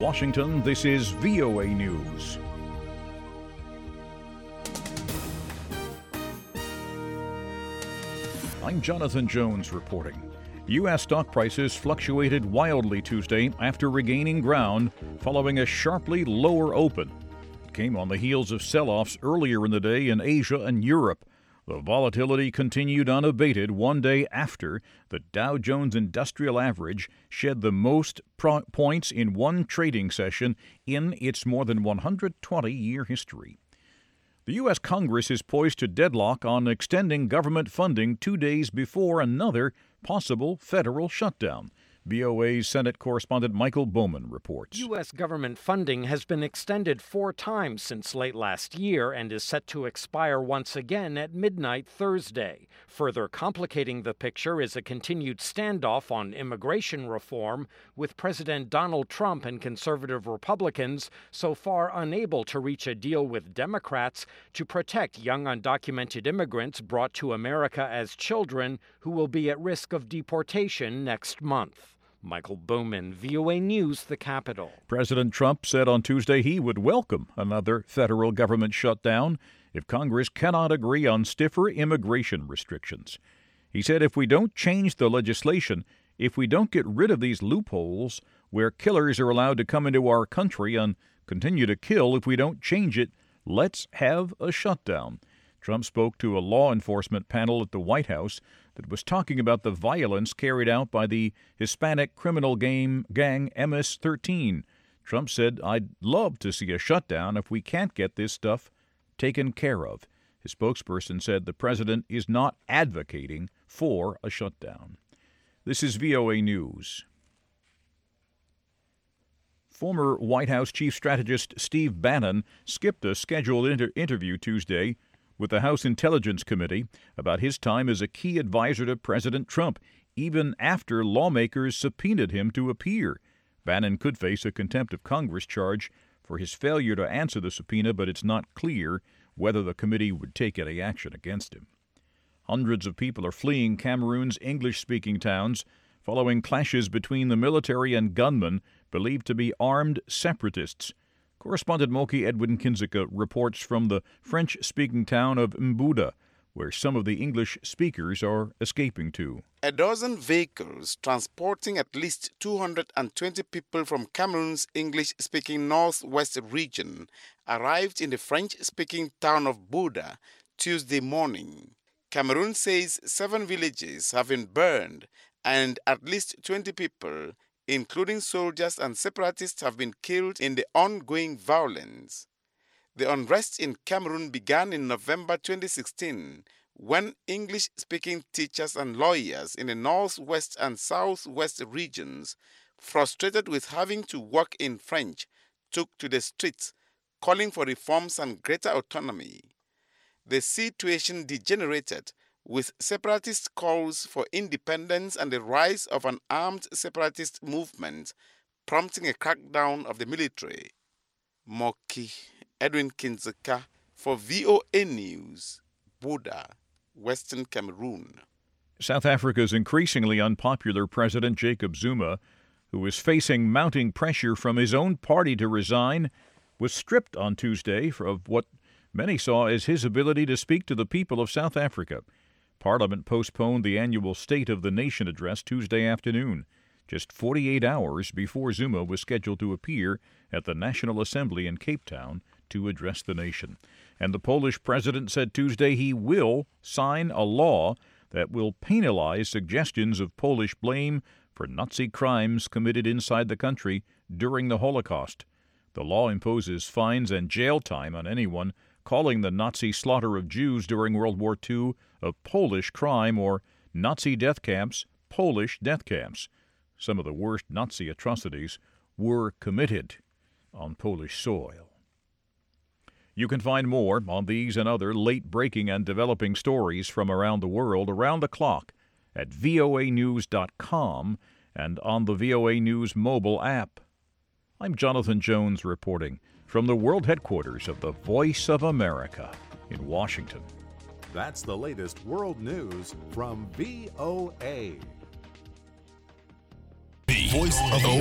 Washington, this is VOA News. I'm Jonathan Jones reporting. U.S. stock prices fluctuated wildly Tuesday after regaining ground following a sharply lower open. It came on the heels of sell-offs earlier in the day in Asia and Europe. The volatility continued unabated one day after the Dow Jones Industrial Average shed the most points in one trading session in its more than 120-year history. The U.S. Congress is poised to deadlock on extending government funding 2 days before another possible federal shutdown. VOA's Senate correspondent Michael Bowman reports. U.S. government funding has been extended 4 times since late last year and is set to expire once again at midnight Thursday. Further complicating the picture is a continued standoff on immigration reform, with President Donald Trump and conservative Republicans so far unable to reach a deal with Democrats to protect young undocumented immigrants brought to America as children who will be at risk of deportation next month. Michael Bowman, VOA News, the Capitol. President Trump said on Tuesday he would welcome another federal government shutdown if Congress cannot agree on stiffer immigration restrictions. He said if we don't change the legislation, if we don't get rid of these loopholes where killers are allowed to come into our country and continue to kill, if we don't change it, let's have a shutdown. Trump spoke to a law enforcement panel at the White House that was talking about the violence carried out by the Hispanic criminal gang MS-13. Trump said, "I'd love to see a shutdown if we can't get this stuff taken care of." His spokesperson said the president is not advocating for a shutdown. This is VOA News. Former White House Chief Strategist Steve Bannon skipped a scheduled interview Tuesday with the House Intelligence Committee about his time as a key advisor to President Trump, even after lawmakers subpoenaed him to appear. Bannon could face a contempt of Congress charge for his failure to answer the subpoena, but it's not clear whether the committee would take any action against him. Hundreds of people are fleeing Cameroon's English-speaking towns following clashes between the military and gunmen believed to be armed separatists. Correspondent Moki Edwin Kinzika reports from the French-speaking town of Mbouda, where some of the English speakers are escaping to. A dozen vehicles transporting at least 220 people from Cameroon's English-speaking northwest region arrived in the French-speaking town of Buda Tuesday morning. Cameroon says 7 villages have been burned and at least 20 people, including soldiers and separatists, have been killed in the ongoing violence. The unrest in Cameroon began in November 2016 when English-speaking teachers and lawyers in the northwest and southwest regions, frustrated with having to work in French, took to the streets calling for reforms and greater autonomy. The situation degenerated with separatist calls for independence and the rise of an armed separatist movement, prompting a crackdown of the military. Moki Edwin Kinzika for VOA News, Buda, Western Cameroon. South Africa's increasingly unpopular President Jacob Zuma, who is facing mounting pressure from his own party to resign, was stripped on Tuesday of what many saw as his ability to speak to the people of South Africa. Parliament postponed the annual State of the Nation address Tuesday afternoon, just 48 hours before Zuma was scheduled to appear at the National Assembly in Cape Town to address the nation. And the Polish president said Tuesday he will sign a law that will penalize suggestions of Polish blame for Nazi crimes committed inside the country during the Holocaust. The law imposes fines and jail time on anyone calling the Nazi slaughter of Jews during World War II a Polish crime, or Nazi death camps, Polish death camps. Some of the worst Nazi atrocities were committed on Polish soil. You can find more on these and other late-breaking and developing stories from around the world around the clock at voanews.com and on the VOA News mobile app. I'm Jonathan Jones reporting from the world headquarters of the Voice of America in Washington. That's the latest world news from VOA. The Voice of